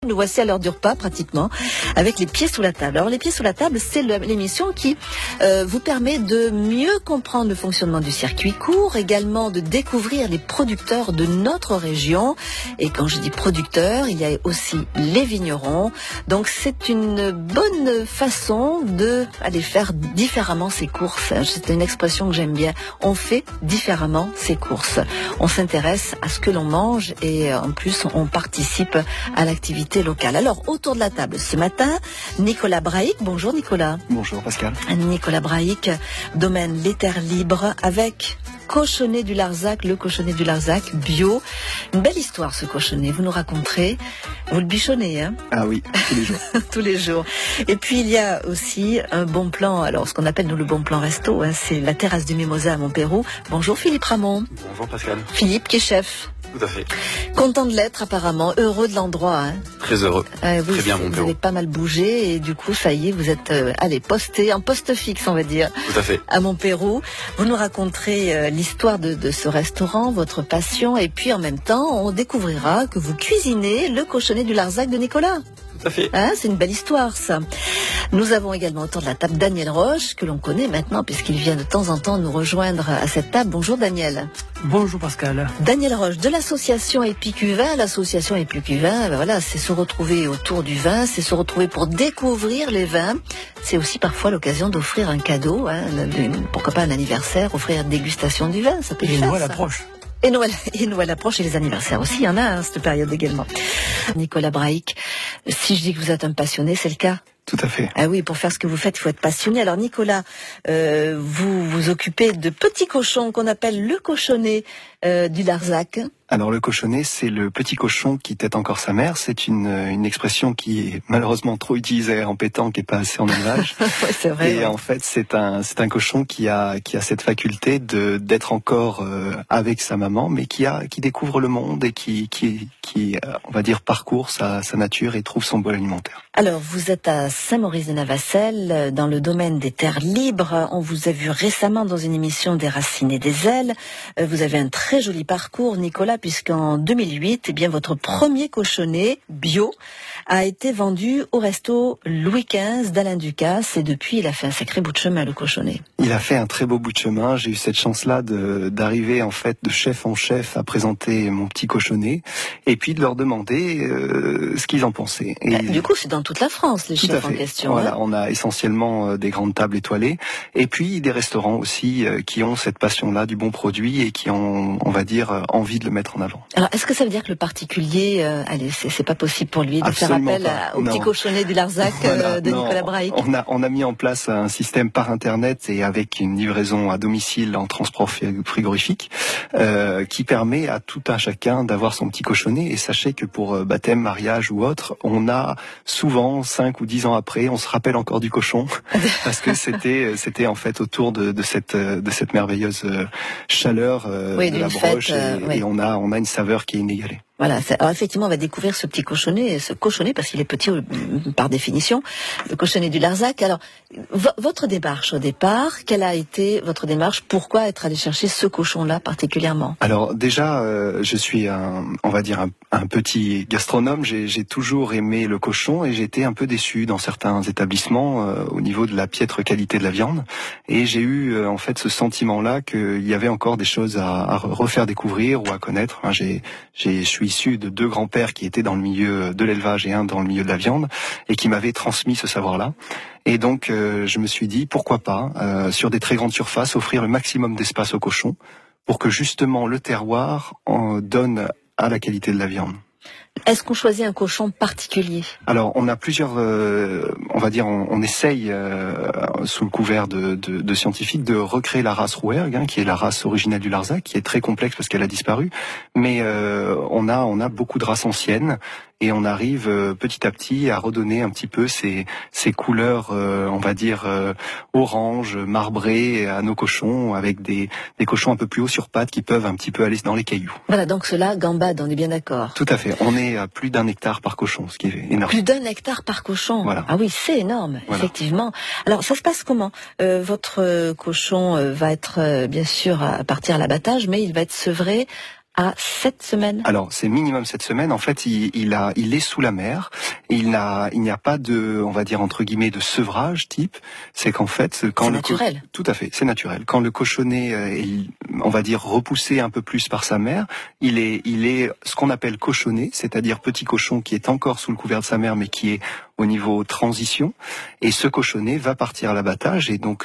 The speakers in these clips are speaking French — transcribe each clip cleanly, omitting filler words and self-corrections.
nous voici à l'heure du repas pratiquement, avec les pieds sous la table. Alors les pieds sous la table, c'est l'émission qui vous permet de mieux comprendre le fonctionnement du circuit court, également de découvrir les producteurs de notre région. Et quand je dis producteurs, il y a aussi les vignerons. Donc c'est une bonne façon de aller faire différemment ses courses. C'est une expression que j'aime bien. On fait différemment ses courses. On s'intéresse à ce que l'on mange et en plus on participe à l'activité locale. Alors autour de la table ce matin, Nicolas Brahic. Bonjour Nicolas. Bonjour Pascal. Nicolas Brahic, domaine Les Terres Libres avec Cochonnet du Larzac, le Cochonnet du Larzac bio. Une belle histoire ce cochonnet, vous nous raconterez. Vous le bichonnez, hein? Ah oui, tous les jours. Tous les jours. Et puis il y a aussi un bon plan, alors ce qu'on appelle nous le bon plan resto, hein, c'est la terrasse du Mimosa à Montpérou. Bonjour Philippe Ramon. Bonjour Pascal. Philippe qui est chef. Tout à fait. Content de l'être apparemment, heureux de l'endroit. Hein. Très heureux. Oui, très bien Montpérou. Vous Montpérou. avez pas mal bougé et du coup ça y est, vous êtes posté en poste fixe on va dire. Tout à fait. À Montpérou. Vous nous raconterez l'histoire de ce restaurant, votre passion et puis en même temps on découvrira que vous cuisinez le cochonnet du Larzac de Nicolas. Tout à fait. Hein, c'est une belle histoire ça. Nous avons également autour de la table Daniel Roche, que l'on connaît maintenant puisqu'il vient de temps en temps nous rejoindre à cette table. Bonjour Daniel. Bonjour Pascal. Daniel Roche de l'association Épicuvin. L'association Épicuvin, voilà, c'est se retrouver autour du vin, c'est se retrouver pour découvrir les vins. C'est aussi parfois l'occasion d'offrir un cadeau, hein, pourquoi pas un anniversaire, offrir une dégustation du vin, ça peut Et faire Noël ça. approche. Et Noël approche et les anniversaires aussi, il y en a hein, cette période également. Nicolas Brahic, si je dis que vous êtes un passionné, c'est le cas? Tout à fait. Ah oui, pour faire ce que vous faites, il faut être passionné. Alors Nicolas, vous vous occupez de petits cochons qu'on appelle le cochonnet du Larzac. Alors le cochonnet, c'est le petit cochon qui tète encore sa mère. C'est une expression qui est malheureusement trop utilisée en pétanque et pas assez en élevage. Ouais, c'est vrai. Et ouais. en fait, c'est un cochon qui a cette faculté d'être encore avec sa maman, mais qui découvre le monde et qui on va dire parcourt sa nature et trouve son bol alimentaire. Alors, vous êtes à Saint-Maurice-de-Navacelles, dans le domaine des terres libres. On vous a vu récemment dans une émission des Racines et des Ailes. Vous avez un très joli parcours, Nicolas, puisqu'en 2008, eh bien, votre premier cochonnet bio a été vendu au resto Louis XV d'Alain Ducasse. Et depuis, il a fait un sacré bout de chemin, le cochonnet. Il a fait un très beau bout de chemin. J'ai eu cette chance-là d'arriver en fait de chef en chef à présenter mon petit cochonnet et puis de leur demander ce qu'ils en pensaient. Et Du coup, c'est dans toute la France, les tout à chefs en fait. question. Voilà, Hein. on a essentiellement des grandes tables étoilées et puis des restaurants aussi qui ont cette passion-là du bon produit et qui ont, on va dire, envie de le mettre en avant. Alors, est-ce que ça veut dire que le particulier, allez, c'est pas possible pour lui de Absolument faire appel pas. au Non. petit cochonnet du Larzac Voilà, de non, Nicolas Brahic? on a mis en place un système par internet et avec une livraison à domicile en transport frigorifique qui permet à tout un chacun d'avoir son petit cochonnet. Et sachez que pour baptême, mariage ou autre, on a souvent 5 ou 10 ans après, on se rappelle encore du cochon parce que c'était en fait autour de cette merveilleuse chaleur Oui, de la d'une broche fête, oui. et on a une saveur qui est inégalée. Voilà. Alors effectivement, on va découvrir ce petit cochonnet, parce qu'il est petit par définition, le cochonnet du Larzac. Alors, votre démarche au départ, quelle a été votre démarche? Pourquoi être allé chercher ce cochon-là particulièrement? Alors déjà, je suis on va dire un petit gastronome. J'ai toujours aimé le cochon et j'ai été un peu déçu dans certains établissements au niveau de la piètre qualité de la viande. Et j'ai eu en fait ce sentiment-là qu'il y avait encore des choses à refaire découvrir ou à connaître. Hein, je suis issu de 2 grands-pères qui étaient dans le milieu de l'élevage et un dans le milieu de la viande et qui m'avaient transmis ce savoir-là. Et donc, je me suis dit, pourquoi pas, sur des très grandes surfaces, offrir le maximum d'espace aux cochons pour que justement le terroir en donne à la qualité de la viande. Est-ce qu'on choisit un cochon particulier? Alors, on a plusieurs, on va dire, on essaye, sous le couvert de scientifiques, de recréer la race Rouergue, hein, qui est la race originelle du Larzac, qui est très complexe parce qu'elle a disparu. Mais on a beaucoup de races anciennes et on arrive petit à petit à redonner un petit peu ces couleurs, on va dire, orange, marbrées à nos cochons, avec des cochons un peu plus hauts sur pattes qui peuvent un petit peu aller dans les cailloux. Voilà, donc cela gambade, on est bien d'accord. Tout à fait. On est à plus d'1 hectare par cochon, ce qui est énorme. Plus d'1 hectare par cochon. Voilà. Ah oui, c'est énorme, Voilà. effectivement. Alors, ça se passe comment? Votre cochon va être, bien sûr, à partir à l'abattage, mais il va être sevré à 7 semaines. Alors, c'est minimum 7 semaines. En fait, il est sous la mer. Il n'y a pas de, on va dire, entre guillemets, de sevrage type. C'est qu'en fait, quand c'est naturel. Tout à fait, c'est naturel. Quand le cochonnet est, on va dire, repoussé un peu plus par sa mère, il est ce qu'on appelle cochonné, c'est-à-dire petit cochon qui est encore sous le couvert de sa mère, mais qui est au niveau transition. Et ce cochonnet va partir à l'abattage. Et donc,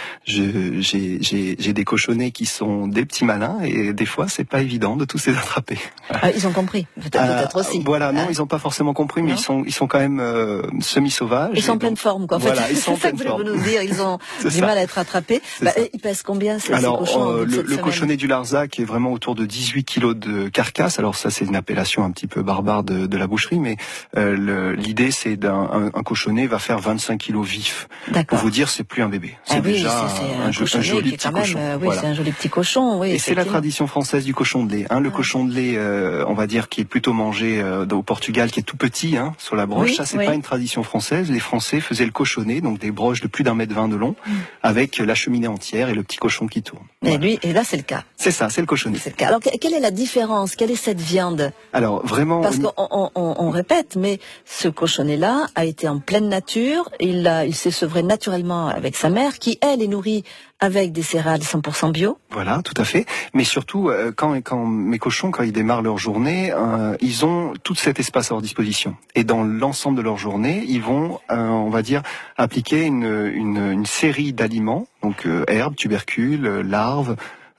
j'ai des cochonnets qui sont des petits malins. Et des fois, c'est pas évident de tous les attraper. Ah, ils ont compris, peut-être aussi. Voilà, non, ils n'ont pas forcément compris, mais ils sont quand même semi-sauvages. Ils sont en pleine forme, quoi. En voilà, fait. ils sont c'est ça que vous voulez nous dire. Ils ont du mal à être attrapés. Ils pèsent combien ces cochons? Le cochonnet du Larzac est vraiment autour de 18 kilos de carcasse. Alors ça, c'est une appellation un petit peu barbare de la boucherie, mais l'idée, c'est un cochonnet va faire 25 kilos vifs. Pour vous dire, c'est plus un bébé. C'est déjà un joli petit cochon. Oui, c'est un joli petit cochon. Oui, et c'est la tradition française du cochon de lait. Le cochon de lait, on va dire, qui est plutôt mangé au Portugal, qui est tout petit, sur la broche. Ça, c'est pas une tradition française. Les Français faisaient le cochonnet, donc des broches de plus d'1,20 m de long, avec la cheminée entière et le petit cochon qui tourne. Et là, c'est le cas. C'est ça, c'est le cochonnet. C'est le cas. Alors, quelle est la différence? Quelle est cette viande? Alors, vraiment... Parce qu'on répète, mais ce cochonnet-là a été en pleine nature. Il s'est sevré naturellement avec sa mère, qui, elle, est nourrie avec des céréales 100% bio. Voilà, tout à fait. Mais surtout, quand mes cochons, quand ils démarrent leur journée, ils ont tout cet espace à leur disposition. Et dans l'ensemble de leur journée, ils vont, on va dire, appliquer une série d'aliments, donc herbes, tubercules, larves,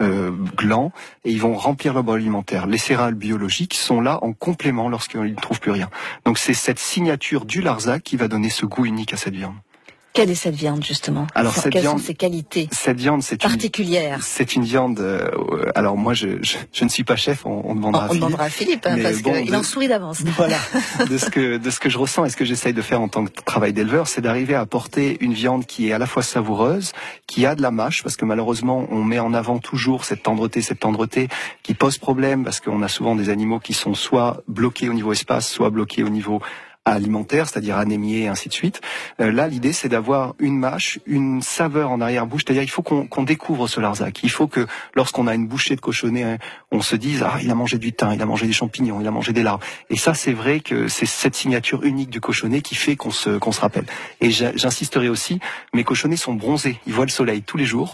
glands, et ils vont remplir leur bol alimentaire. Les céréales biologiques sont là en complément lorsqu'ils ne trouvent plus rien. Donc c'est cette signature du Larzac qui va donner ce goût unique à cette viande. Quelle est cette viande, justement? Alors, quelles sont ses qualités particulières? C'est une viande... alors moi, je ne suis pas chef, on demandera à Philippe. On demandera à Philippe, parce qu'il en sourit d'avance. Voilà. de ce que je ressens et ce que j'essaye de faire en tant que travail d'éleveur, c'est d'arriver à apporter une viande qui est à la fois savoureuse, qui a de la mâche, parce que malheureusement, on met en avant toujours cette tendreté qui pose problème, parce qu'on a souvent des animaux qui sont soit bloqués au niveau espace, soit bloqués au niveau alimentaire, c'est-à-dire anémié et ainsi de suite. Là, l'idée, c'est d'avoir une mâche, une saveur en arrière-bouche, c'est-à-dire il faut qu'on découvre ce Larzac. Il faut que lorsqu'on a une bouchée de cochonnet, on se dise il a mangé du thym, il a mangé des champignons, il a mangé des larves. Et ça, c'est vrai que c'est cette signature unique du cochonnet qui fait qu'on se rappelle. Et j'insisterai aussi, mes cochonnets sont bronzés, ils voient le soleil tous les jours.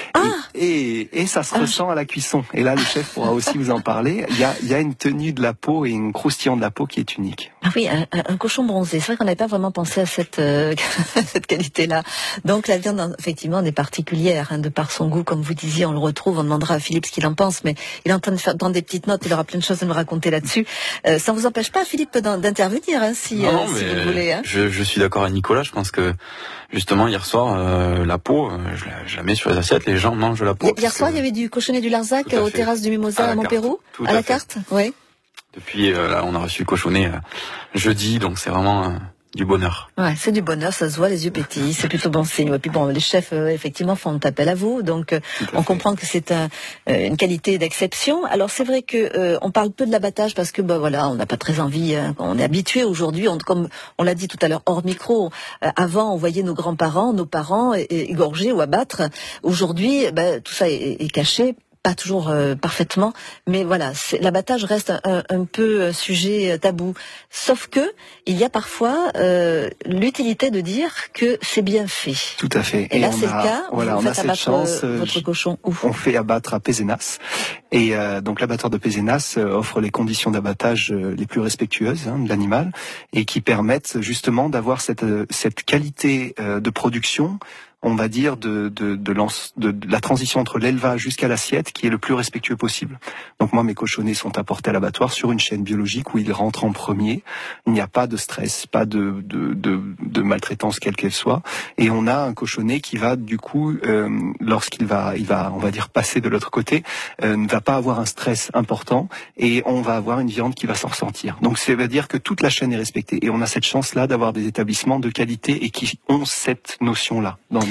Et ça se ressent à la cuisson. Et là, le chef pourra aussi vous en parler. Il y a une tenue de la peau et une croustillant de la peau qui est unique. Ah oui, un cochon bronzé. C'est vrai qu'on n'avait pas vraiment pensé à cette qualité-là. Donc la viande, effectivement, est particulière, de par son goût, comme vous disiez. On le retrouve. On demandera à Philippe ce qu'il en pense, mais il est en train de prendre des petites notes. Il aura plein de choses à nous raconter là-dessus. Ça ne vous empêche pas, Philippe, d'intervenir, si vous voulez. Je suis d'accord avec Nicolas. Je pense que justement hier soir, la peau, je la mets sur les assiettes. Les gens mangent la peau. Hier soir, il y avait du cochonnet du Larzac aux terrasses du Mimosa à Montpérou, à la carte. Oui. Depuis là, on a reçu le cochonnet jeudi, donc c'est vraiment du bonheur. Ouais, c'est du bonheur, ça se voit, les yeux pétillent, c'est plutôt bon signe. Et puis bon, les chefs effectivement font appel à vous, donc on comprend que c'est une qualité d'exception. Alors c'est vrai que on parle peu de l'abattage parce que voilà, on n'a pas très envie, on est habitué aujourd'hui, comme on l'a dit tout à l'heure hors micro. Avant, on voyait nos grands-parents, nos parents égorger ou abattre. Aujourd'hui, tout ça est caché. Pas toujours parfaitement, mais voilà, l'abattage reste un peu sujet tabou. Sauf que il y a parfois l'utilité de dire que c'est bien fait. Tout à fait. Et là, c'est le cas. Voilà, vous on a faites cette chance. Votre cochon où? On fait abattre à Pézenas, et donc l'abatteur de Pézenas offre les conditions d'abattage les plus respectueuses de l'animal et qui permettent justement d'avoir cette qualité de production, on va dire, de la transition entre l'élevage jusqu'à l'assiette qui est le plus respectueux possible. Donc moi, mes cochonnets sont apportés à l'abattoir sur une chaîne biologique où ils rentrent en premier. Il n'y a pas de stress, pas de maltraitance quelle qu'elle soit. Et on a un cochonnet qui va, du coup, lorsqu'il va, on va dire, passer de l'autre côté, ne va pas avoir un stress important et on va avoir une viande qui va s'en ressentir. Donc ça veut dire que toute la chaîne est respectée. Et on a cette chance-là d'avoir des établissements de qualité et qui ont cette notion-là dans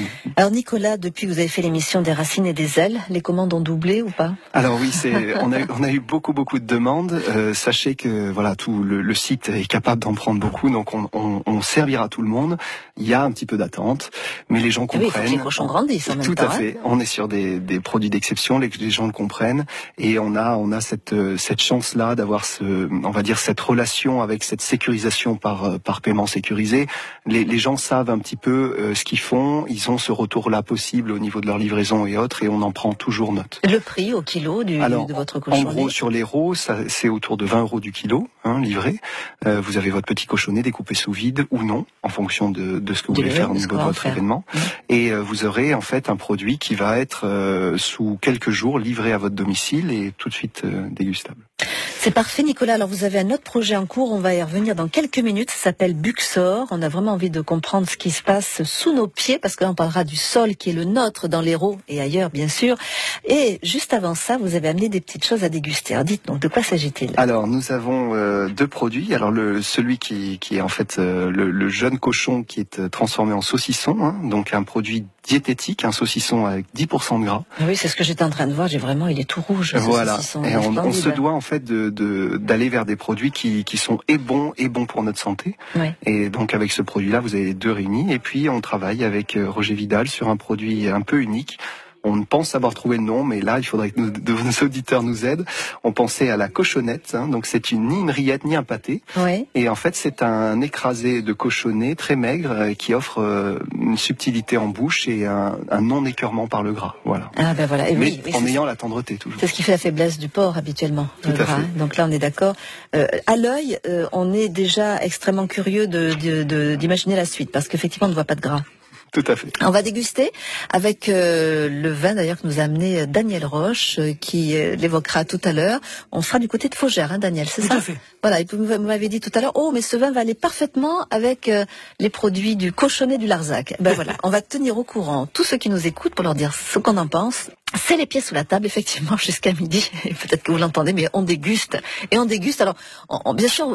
Alors Nicolas, depuis que vous avez fait l'émission des Racines et des Ailes, les commandes ont doublé ou pas? Alors oui, on a eu beaucoup de demandes. Sachez que voilà, tout le site est capable d'en prendre beaucoup, donc on servira tout le monde. Il y a un petit peu d'attente, mais les gens comprennent. Oui, il faut que les cochons grandissent en même temps. Tout à fait. On est sur des produits d'exception, les gens le comprennent, et on a cette chance-là d'avoir on va dire cette relation avec cette sécurisation par paiement sécurisé. Les gens savent un petit peu ce qu'ils font. Ils ont ce retour-là possible au niveau de leur livraison et autres, et on en prend toujours note. Le prix au kilo de votre cochonnet? En gros, sur les rots, c'est autour de 20 € du kilo, livré. Vous avez votre petit cochonnet découpé sous vide ou non, en fonction de ce que vous voulez faire au niveau de votre événement. Et vous aurez en fait un produit qui va être sous quelques jours livré à votre domicile et tout de suite dégustable. C'est parfait, Nicolas. Alors, vous avez un autre projet en cours. On va y revenir dans quelques minutes. Ça s'appelle Buxor. On a vraiment envie de comprendre ce qui se passe sous nos pieds, parce que là, on parlera du sol qui est le nôtre dans l'Hérault et ailleurs, bien sûr. Et juste avant ça, vous avez amené des petites choses à déguster. Alors, dites-nous, de quoi s'agit-il? Alors, nous avons deux produits. Alors, celui qui est en fait le jeune cochon qui est transformé en saucisson, donc un produit diététique, un saucisson avec 10% de gras. Oui, c'est ce que j'étais en train de voir. Il est tout rouge. Voilà. Saucisson. Et on se doit en fait d'aller vers des produits qui sont et bons pour notre santé. Ouais. Et donc avec ce produit-là, vous avez les deux réunis. Et puis on travaille avec Roger Vidal sur un produit un peu unique. On pense avoir trouvé le nom, mais là, il faudrait que nos auditeurs nous aident. On pensait à la cochonnette, donc c'est ni une rillette ni un pâté. Ouais. Et en fait, c'est un écrasé de cochonnet très maigre qui offre une subtilité en bouche et un non-écœurement par le gras. Voilà. Ah ben voilà. Et mais en ayant la tendreté toujours. C'est ce qui fait la faiblesse du porc habituellement. Tout à fait. Donc là, on est d'accord. À l'œil, on est déjà extrêmement curieux d'imaginer la suite, parce qu'effectivement, on ne voit pas de gras. Tout à fait. On va déguster avec le vin d'ailleurs que nous a amené Daniel Roche, qui l'évoquera tout à l'heure. On sera du côté de Faugères, Daniel, c'est ça? Tout à fait. Voilà, et vous m'avez dit tout à l'heure, mais ce vin va aller parfaitement avec les produits du cochonnet du Larzac. Ben voilà, on va tenir au courant tous ceux qui nous écoutent pour leur dire ce qu'on en pense. C'est les pieds sous la table, effectivement, jusqu'à midi. Peut-être que vous l'entendez, mais on déguste. Et on déguste. Alors, bien sûr,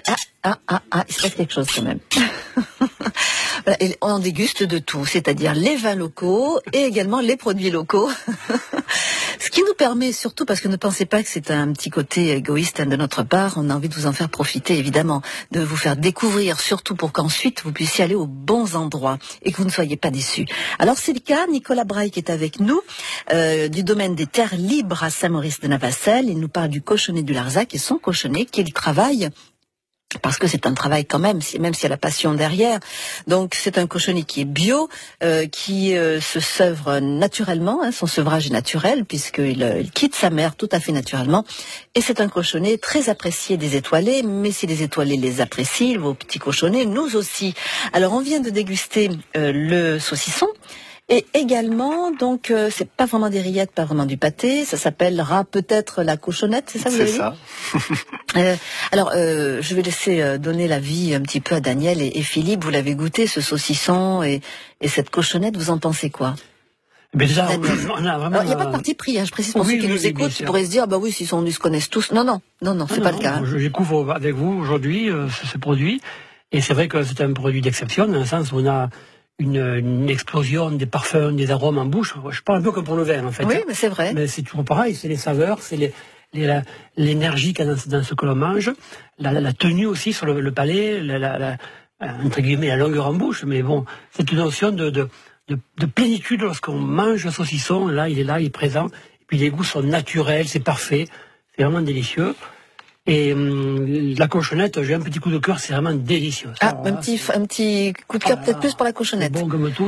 il se passe quelque chose quand même. Voilà, et on déguste de tout, c'est-à-dire les vins locaux et également les produits locaux. Ce qui nous permet surtout, parce que ne pensez pas que c'est un petit côté égoïste de notre part, on a envie de vous en faire profiter évidemment, de vous faire découvrir, surtout pour qu'ensuite vous puissiez aller aux bons endroits et que vous ne soyez pas déçus. Alors c'est le cas, Nicolas Braille qui est avec nous, du domaine des terres libres à Saint-Maurice-de-Navassel. Il nous parle du cochonnet du Larzac et son cochonnet qu'il travaille. Parce que c'est un travail quand même s'il y a la passion derrière. Donc c'est un cochonnet qui est bio, qui se seuvre naturellement, son sevrage est naturel puisqu'il quitte sa mère tout à fait naturellement. Et c'est un cochonnet très apprécié des étoilés, mais si les étoilés les apprécient, vos petits cochonnets, nous aussi. Alors on vient de déguster le saucisson. Et également, donc, c'est pas vraiment des rillettes, pas vraiment du pâté, ça s'appellera peut-être la cochonnette, c'est ça que vous avez dit ? C'est ça. Alors, je vais laisser donner l'avis un petit peu à Daniel et Philippe. Vous l'avez goûté, ce saucisson et cette cochonnette, vous en pensez quoi ? Mais déjà, on a vraiment... Il n'y a pas de parti pris, je précise pour ceux qui nous écoutent, qui pourraient se dire, oui, s'ils se connaissent tous. Non, c'est pas le cas. Je découvre avec vous aujourd'hui ce produit, et c'est vrai que c'est un produit d'exception, dans le sens où on a une explosion des parfums, des arômes en bouche. Je parle un peu comme pour le vin, en fait. Oui, mais c'est vrai. Mais c'est toujours pareil, c'est les saveurs, c'est l'énergie qu'il y a dans ce que l'on mange, la tenue aussi sur le palais, entre guillemets, la longueur en bouche. Mais bon, cette notion de plénitude lorsqu'on mange le saucisson, là, il est présent. Et puis les goûts sont naturels, c'est parfait, c'est vraiment délicieux. Et la cochonnette, j'ai un petit coup de cœur, c'est vraiment délicieux. Ça, un petit coup de cœur peut-être plus pour la cochonnette. Bon comme tout,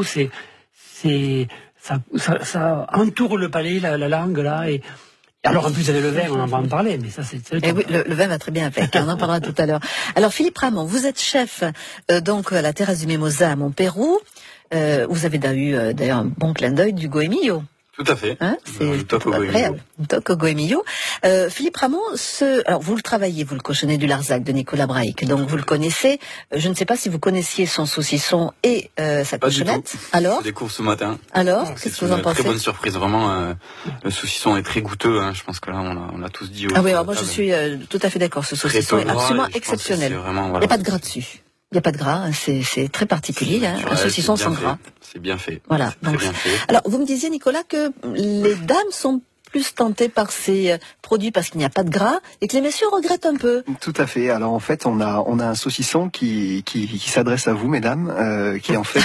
ça entoure le palais, la langue là. Et alors en plus avec le vin, on en va en parler, mais ça c'est. Et oui, le vin va très bien avec. On en parlera tout à l'heure. Alors Philippe Ramon, vous êtes chef donc à la terrasse du Mimosa à Montpérou. Vous avez eu d'ailleurs un bon clin d'œil du Goemio. Tout à fait. C'est agréable. Toc au Goemio. Philippe Ramon, alors vous le travaillez, vous le cochonnet du Larzac de Nicolas Braille, donc vous le connaissez. Je ne sais pas si vous connaissiez son saucisson et sa cochonnette. Alors, je découvre ce matin. Alors, qu'est-ce que vous en pensez ? C'est une très bonne surprise, vraiment. Le saucisson est très goûteux. Je pense que là, on l'a tous dit. Alors moi je suis tout à fait d'accord. Ce saucisson est absolument exceptionnel. Il n'y a pas de gras dessus. Il n'y a pas de gras, hein, c'est très particulier, hein, un saucisson sans gras. C'est bien fait. Voilà. Donc, bien fait. Alors, vous me disiez, Nicolas, que les dames sont plus tentées par ces produits parce qu'il n'y a pas de gras et que les messieurs regrettent un peu. Tout à fait. Alors en fait, on a un saucisson qui s'adresse à vous, mesdames, qui en fait.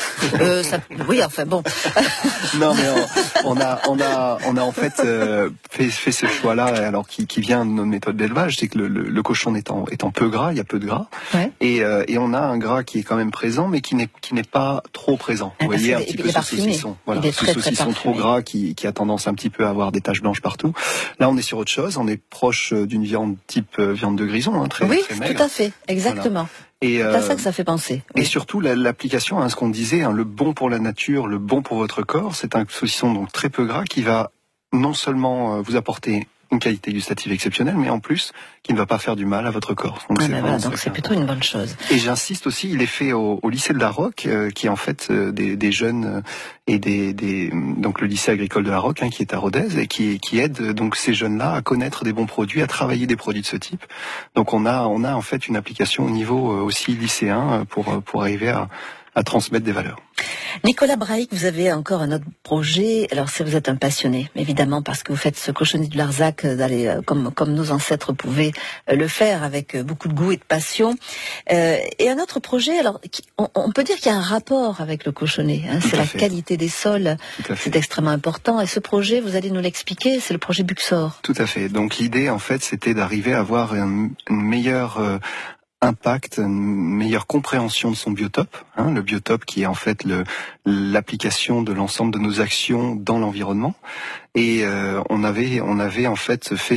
Oui, enfin bon. Non, mais on a en fait fait ce choix-là, alors qui vient de nos méthodes d'élevage, c'est que le cochon étant peu gras, il y a peu de gras, ouais. Et on a un gras qui est quand même présent, mais qui n'est pas trop présent. Vous voyez un petit peu ce saucisson. Voilà, ce saucisson trop gras qui a tendance un petit peu à avoir des taches blanches partout. Là, on est sur autre chose. On est proche d'une viande type viande de grison, hein, très maigre. Oui, tout à fait, exactement. Voilà. C'est à ça que ça fait penser. Et surtout l'application, ce qu'on disait, le bon pour la nature, le bon pour votre corps, c'est un saucisson donc très peu gras qui va non seulement vous apporter une qualité gustative exceptionnelle, mais en plus qui ne va pas faire du mal à votre corps. Donc donc c'est plutôt une bonne chose. Et j'insiste aussi, il est fait au lycée de la Roque, qui est en fait des jeunes et donc le lycée agricole de la Roque, qui est à Rodez et qui aide donc ces jeunes-là à connaître des bons produits, à travailler des produits de ce type. Donc on a en fait une application au niveau aussi lycéen pour arriver à transmettre des valeurs. Nicolas Braic, vous avez encore un autre projet. Alors, si vous êtes un passionné, évidemment, parce que vous faites ce cochonnet du Larzac comme nos ancêtres pouvaient le faire, avec beaucoup de goût et de passion. Et un autre projet, alors, on peut dire qu'il y a un rapport avec le cochonnet. C'est la qualité des sols. C'est extrêmement important. Et ce projet, vous allez nous l'expliquer, c'est le projet Buxor. Tout à fait. Donc, l'idée, en fait, c'était d'arriver à avoir une meilleure impact, une meilleure compréhension de son biotope, le biotope qui est en fait l'application de l'ensemble de nos actions dans l'environnement. Et on avait en fait fait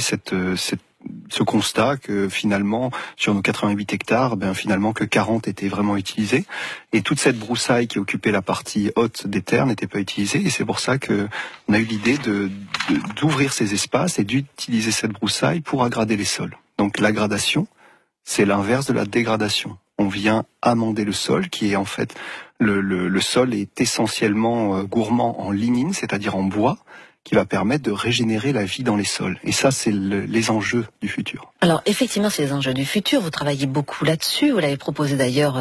ce constat que finalement sur nos 88 hectares, finalement que 40 étaient vraiment utilisés, et toute cette broussaille qui occupait la partie haute des terres n'était pas utilisée, et c'est pour ça que on a eu l'idée d'ouvrir ces espaces et d'utiliser cette broussaille pour aggrader les sols. Donc la gradation, c'est l'inverse de la dégradation. On vient amender le sol, qui est en fait le sol est essentiellement gourmand en lignine, c'est-à-dire en bois, qui va permettre de régénérer la vie dans les sols. Et ça, c'est les enjeux du futur. Alors, effectivement, c'est les enjeux du futur. Vous travaillez beaucoup là-dessus. Vous l'avez proposé d'ailleurs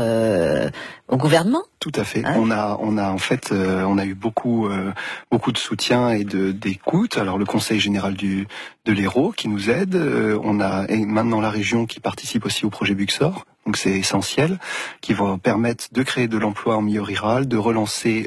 au gouvernement. Tout à fait. On a eu beaucoup de soutien et d'écoute. Alors, le Conseil général de l'Hérault qui nous aide. On a maintenant la région qui participe aussi au projet Buxor. Donc c'est essentiel, qui va permettre de créer de l'emploi en milieu rural, de relancer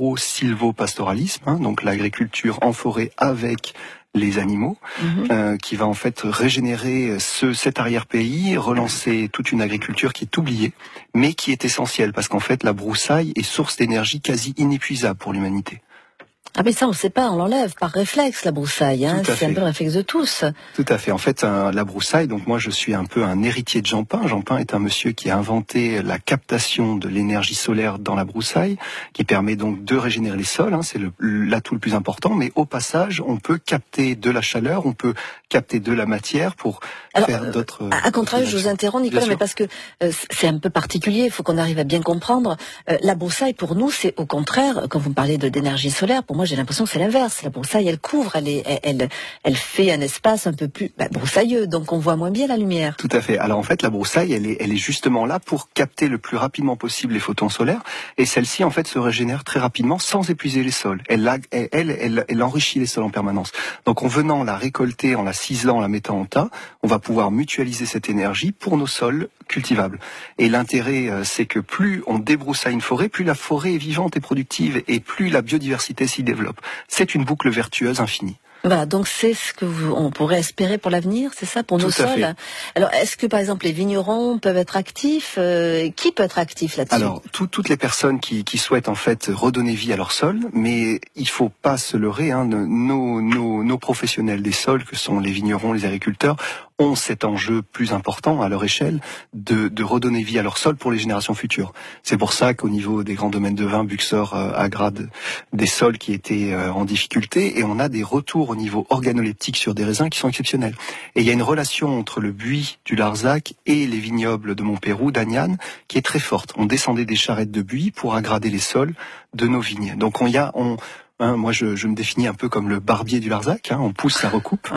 l'agro-silvopastoralisme, donc l'agriculture en forêt avec les animaux, qui va en fait régénérer cet arrière-pays, relancer toute une agriculture qui est oubliée, mais qui est essentielle, parce qu'en fait la broussaille est source d'énergie quasi inépuisable pour l'humanité. Ah mais ça on ne sait pas, on l'enlève par réflexe la broussaille, c'est un peu le réflexe de tous. Tout à fait, en fait la broussaille, donc moi je suis un peu un héritier de Jean Pin. Jean Pin est un monsieur qui a inventé la captation de l'énergie solaire dans la broussaille, qui permet donc de régénérer les sols, c'est l'atout le plus important, mais au passage on peut capter de la chaleur, on peut capter de la matière pour faire d'autres... À contrario, je vous interromps Nicolas, mais parce que c'est un peu particulier, il faut qu'on arrive à bien comprendre. La broussaille pour nous c'est au contraire, quand vous me parlez d'énergie solaire, pour moi j'ai l'impression que c'est l'inverse. La broussaille, elle couvre, elle fait un espace un peu plus broussailleux, donc on voit moins bien la lumière. Tout à fait. Alors en fait, la broussaille, elle est justement là pour capter le plus rapidement possible les photons solaires, et celle-ci en fait se régénère très rapidement sans épuiser les sols. Elle enrichit les sols en permanence. Donc en venant la récolter, en la ciselant, en la mettant en tas, on va pouvoir mutualiser cette énergie pour nos sols cultivables. Et l'intérêt, c'est que plus on débroussaille une forêt, plus la forêt est vivante et productive, et plus la biodiversité s'y développe. C'est une boucle vertueuse infinie. Voilà, donc c'est ce que on pourrait espérer pour l'avenir, c'est ça, pour nos sols. Alors, est-ce que par exemple les vignerons peuvent être actifs Qui peut être actif là-dessus? Alors, toutes les personnes qui souhaitent en fait redonner vie à leur sol, mais il faut pas se leurrer. Nos professionnels des sols, que sont les vignerons, les agriculteurs, ont cet enjeu plus important à leur échelle de redonner vie à leur sol pour les générations futures. C'est pour ça qu'au niveau des grands domaines de vin, Buxor agrade des sols qui étaient en difficulté, et on a des retours au niveau organoleptique sur des raisins qui sont exceptionnels. Et il y a une relation entre le buis du Larzac et les vignobles de Montpérou, d'Agnan, qui est très forte. On descendait des charrettes de buis pour agrader les sols de nos vignes. Donc moi je me définis un peu comme le barbier du Larzac, on pousse, ça recoupe. Ouais.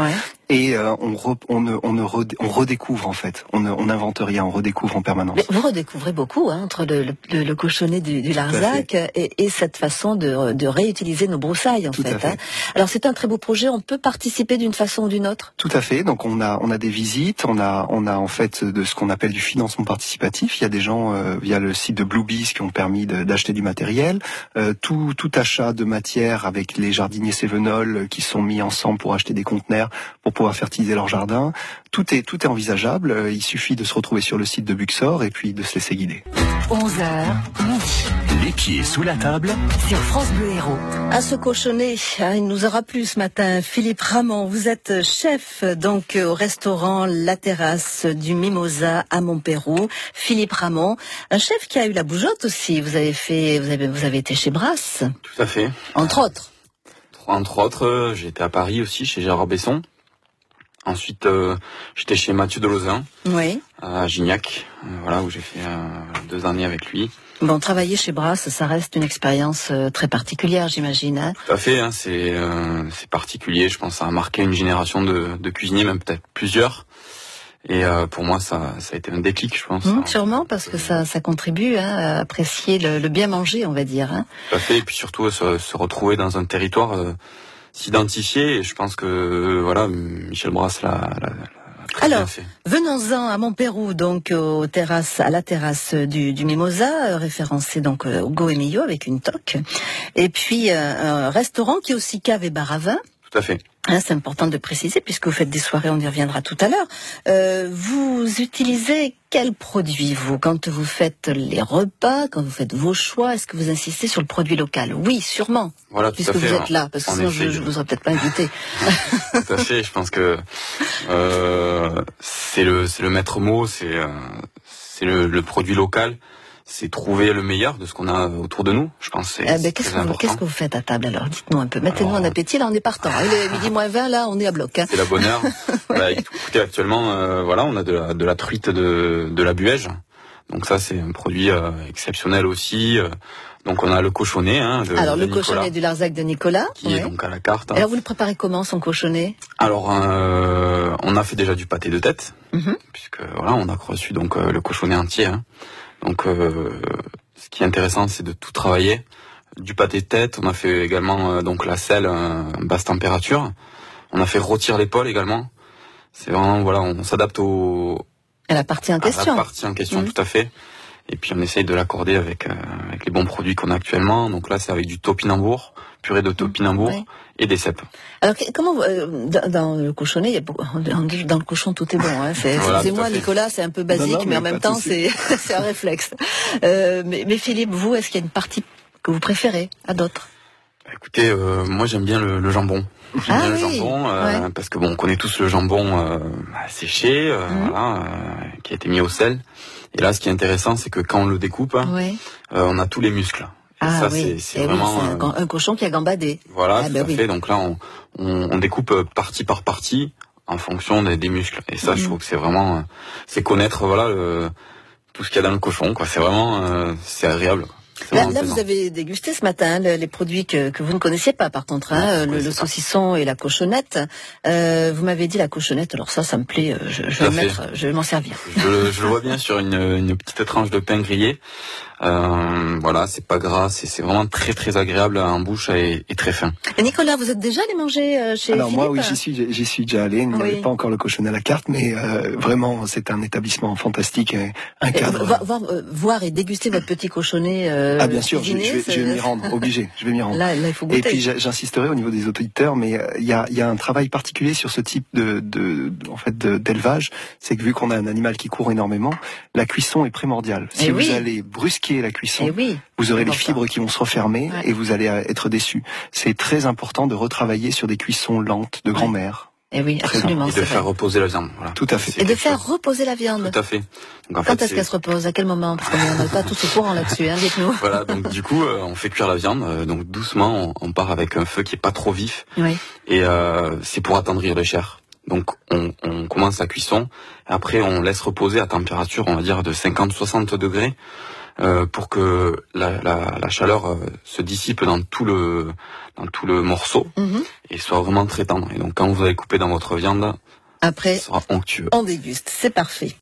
Et on redécouvre en fait. On n'invente rien, on redécouvre en permanence. Mais vous redécouvrez beaucoup entre le cochonnet du Larzac et cette façon de réutiliser nos broussailles en fait. Hein. Alors c'est un très beau projet. On peut participer d'une façon ou d'une autre. Tout à fait. Donc on a des visites, on a en fait de ce qu'on appelle du financement participatif. Il y a des gens via le site de Bluebees qui ont permis d'acheter du matériel. Tout achat de matière avec les jardiniers Cévenol qui sont mis ensemble pour acheter des conteneurs pour pouvoir fertiliser leur jardin. Tout est envisageable. Il suffit de se retrouver sur le site de Buxor et puis de se laisser guider. 11h, midi. Les pieds sous la table sur France Bleu Héros. À ce cochonnet, il nous aura plu ce matin. Philippe Ramon, vous êtes chef donc au restaurant La Terrasse du Mimosa à Montpeyroux. Philippe Ramon, un chef qui a eu la bougeotte aussi. Vous avez été chez Brasse. Tout à fait. Entre autres. Entre autres, j'ai été à Paris aussi chez Gérard Besson. Ensuite, j'étais chez Mathieu Delozin, à Gignac, où j'ai fait 2 années avec lui. Bon, travailler chez Brasse, ça reste une expérience très particulière, j'imagine. Hein. Tout à fait, hein, c'est particulier. Je pense que ça a marqué une génération de cuisiniers, même peut-être plusieurs. Et pour moi, ça a été un déclic, je pense. Sûrement, parce que ça contribue à apprécier le bien manger, on va dire. Hein. Tout à fait, et puis surtout se retrouver dans un territoire, s'identifier. Et je pense que Michel Brasse l'a alors, venons-en à Montpeyroux, donc à la terrasse du Mimosa, référencé donc au Goemillo avec une toque. Et puis un restaurant qui est aussi cave et bar à vin. Tout à fait. C'est important de préciser puisque vous faites des soirées, on y reviendra tout à l'heure. Vous utilisez quels produits, vous, quand vous faites les repas, quand vous faites vos choix? Est-ce que vous insistez sur le produit local? Oui, sûrement. Voilà, puisque vous êtes là, parce que sinon je vous aurais peut-être pas invité. Tout à fait. Je pense que c'est le maître mot, c'est le produit local. C'est trouver le meilleur de ce qu'on a autour de nous. Je pense que c'est qu'est-ce que vous faites à table alors? Dites-nous un peu. Mettez-nous en appétit. Là, on est partant. Il est midi moins 20. Là, on est à bloc. Hein. C'est la bonne heure. Écoutez, actuellement, on a de la truite de la Buège. Donc ça, c'est un produit exceptionnel aussi. Donc on a le cochonnet. Alors le cochonnet du Larzac de Nicolas. Qui est donc à la carte. Alors vous le préparez comment, son cochonnet? Alors on a fait déjà du pâté de tête, puisque on a reçu donc le cochonnet entier. Hein. Donc, ce qui est intéressant, c'est de tout travailler. Du pâté de tête, on a fait également donc la selle basse température. On a fait rôtir l'épaule également. C'est vraiment on s'adapte à la partie en question. À la partie en question, tout à fait. Et puis on essaye de l'accorder avec les bons produits qu'on a actuellement. Donc là, c'est avec du topinambour, purée de topinambour et des cèpes. Alors comment dans le cochonnet, il y a beaucoup, on dit dans le cochon tout est bon. Hein, excusez-moi, Nicolas, c'est un peu basique, mais en même temps c'est un réflexe. Mais Philippe, vous, est-ce qu'il y a une partie que vous préférez à d'autres? Écoutez, moi j'aime bien le jambon. J'aime bien le jambon parce que on connaît tous le jambon séché, qui a été mis au sel. Et là, ce qui est intéressant, c'est que quand on le découpe, on a tous les muscles. Et ça, c'est vraiment un cochon qui a gambadé. Voilà, tout à fait. Donc là, on découpe partie par partie en fonction des muscles. Et ça, je trouve que c'est vraiment, c'est connaître tout ce qu'il y a dans le cochon. Quoi. C'est vraiment, c'est agréable. Là, vous avez dégusté ce matin les produits que vous ne connaissiez pas, par contre, le saucisson et la cochonnette. Vous m'avez dit la cochonnette, alors ça me plaît. Je vais m'en servir. Je le vois bien sur une petite tranche de pain grillé. C'est pas gras, c'est vraiment très très agréable en bouche et très fin. Et Nicolas, vous êtes déjà allé manger chez Alors Philippe? moi, oui, j'y suis déjà allé. Il n'y avait pas encore le cochonnet à la carte, mais vraiment, c'est un établissement fantastique, un cadre. Voir et déguster votre petit cochonnet. Bien sûr, je vais m'y rendre, obligé. Je vais m'y rendre. Là, il faut goûter. Et puis j'insisterai au niveau des auditeurs, mais il y a un travail particulier sur ce type d'élevage, c'est que vu qu'on a un animal qui court énormément, la cuisson est primordiale. Si vous allez brusquer la cuisson, vous aurez les fibres qui vont se refermer et vous allez être déçus. C'est très important de retravailler sur des cuissons lentes de grand-mère. Et oui, absolument. Et de faire reposer la viande. Voilà. Tout à fait. Et de faire reposer la viande. Tout à fait. Donc, quand est-ce qu'elle se repose? À quel moment? Parce qu'on n'a pas tous ce courant là-dessus, dites-nous. Voilà, donc du coup, on fait cuire la viande. Donc doucement, on part avec un feu qui est pas trop vif. Oui. Et c'est pour attendrir les chairs. Donc on commence la cuisson. Après, on laisse reposer à température, on va dire, de 50-60 degrés. pour que la chaleur se dissipe dans tout le morceau et soit vraiment très tendre. Et donc quand vous allez couper dans votre viande, après, ça sera onctueux. On déguste, c'est parfait.